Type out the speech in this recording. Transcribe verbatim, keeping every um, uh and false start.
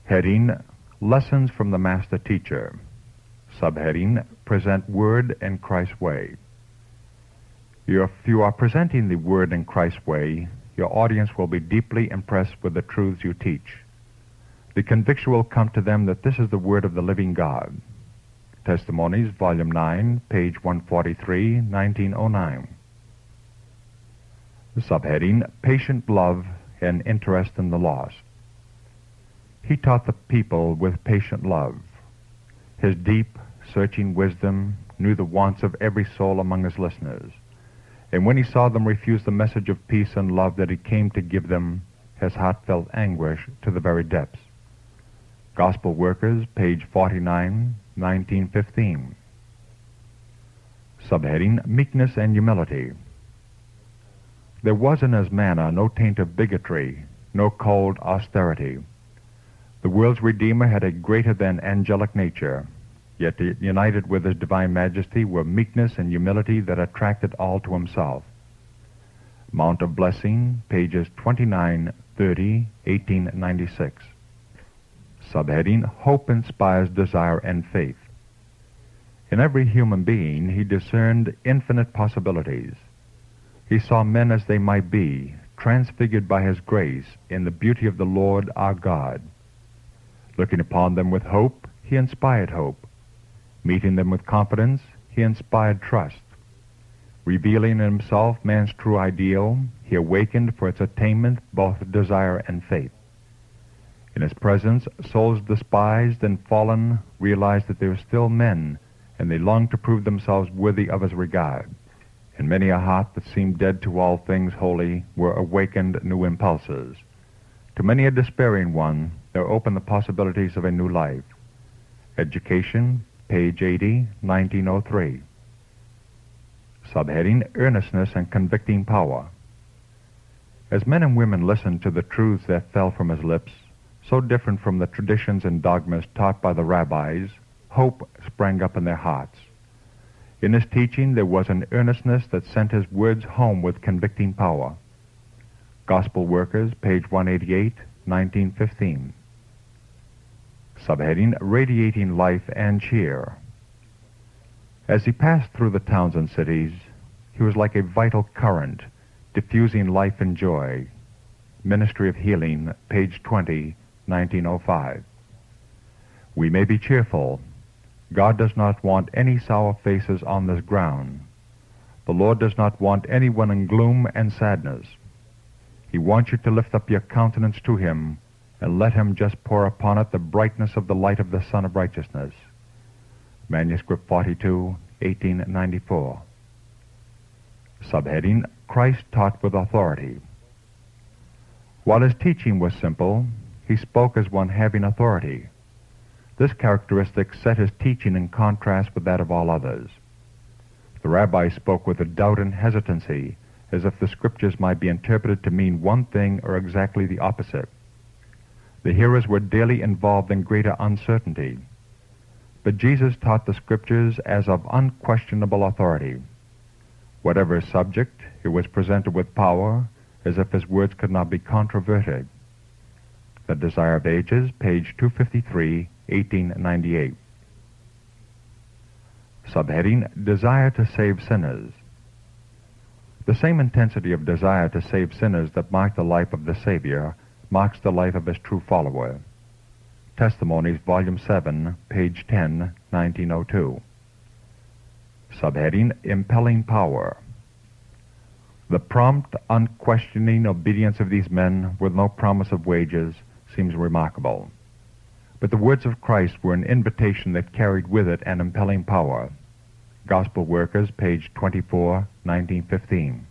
Heading, Lessons from the Master Teacher. Subheading, Present Word in Christ's Way. If you are presenting the Word in Christ's way, your audience will be deeply impressed with the truths you teach. The conviction will come to them that this is the Word of the living God. Testimonies, Volume nine, page one forty-three, nineteen oh nine. Subheading, Patient Love and Interest in the Lost. He taught the people with patient love. His deep, searching wisdom knew the wants of every soul among his listeners. And when he saw them refuse the message of peace and love that he came to give them, his heart felt anguish to the very depths. Gospel Workers, page forty-nine, nineteen fifteen. Subheading, Meekness and Humility. There was in his manner no taint of bigotry, no cold austerity. The world's Redeemer had a greater than angelic nature, yet united with his divine majesty were meekness and humility that attracted all to himself. Mount of Blessing, pages twenty-nine, thirty, eighteen ninety-six. Subheading, Hope inspires desire and faith. In every human being he discerned infinite possibilities. He saw men as they might be, transfigured by his grace in the beauty of the Lord our God. Looking upon them with hope, he inspired hope. Meeting them with confidence, he inspired trust. Revealing in himself man's true ideal, he awakened for its attainment both desire and faith. In his presence, souls despised and fallen realized that they were still men, and they longed to prove themselves worthy of his regard. In many a heart that seemed dead to all things holy were awakened new impulses. To many a despairing one, there opened the possibilities of a new life. Education, page eighty, nineteen oh three. Subheading, Earnestness and Convicting Power. As men and women listened to the truths that fell from his lips, so different from the traditions and dogmas taught by the rabbis, hope sprang up in their hearts. In his teaching there was an earnestness that sent his words home with convicting power. Gospel Workers, page one eighty-eight, nineteen fifteen. Subheading, Radiating Life and Cheer. As he passed through the towns and cities, he was like a vital current, diffusing life and joy. Ministry of Healing, page twenty, nineteen oh five. We may be cheerful. God does not want any sour faces on this ground. The Lord does not want anyone in gloom and sadness. He wants you to lift up your countenance to him and let him just pour upon it the brightness of the light of the Sun of Righteousness. Manuscript forty-two, eighteen ninety-four. Subheading, Christ Taught with Authority. While his teaching was simple, he spoke as one having authority. This characteristic set his teaching in contrast with that of all others. The rabbi spoke with a doubt and hesitancy, as if the scriptures might be interpreted to mean one thing or exactly the opposite. The hearers were daily involved in greater uncertainty. But Jesus taught the scriptures as of unquestionable authority. Whatever his subject, it was presented with power, as if his words could not be controverted. The Desire of Ages, page two fifty-three, eighteen ninety-eight. Subheading, Desire to Save Sinners. The same intensity of desire to save sinners that marked the life of the Savior marks the life of his true follower. Testimonies, Volume seven, page ten, nineteen oh two. Subheading, Impelling Power. The prompt, unquestioning obedience of these men with no promise of wages seems remarkable. But the words of Christ were an invitation that carried with it an impelling power. Gospel Workers, page twenty-four, nineteen fifteen.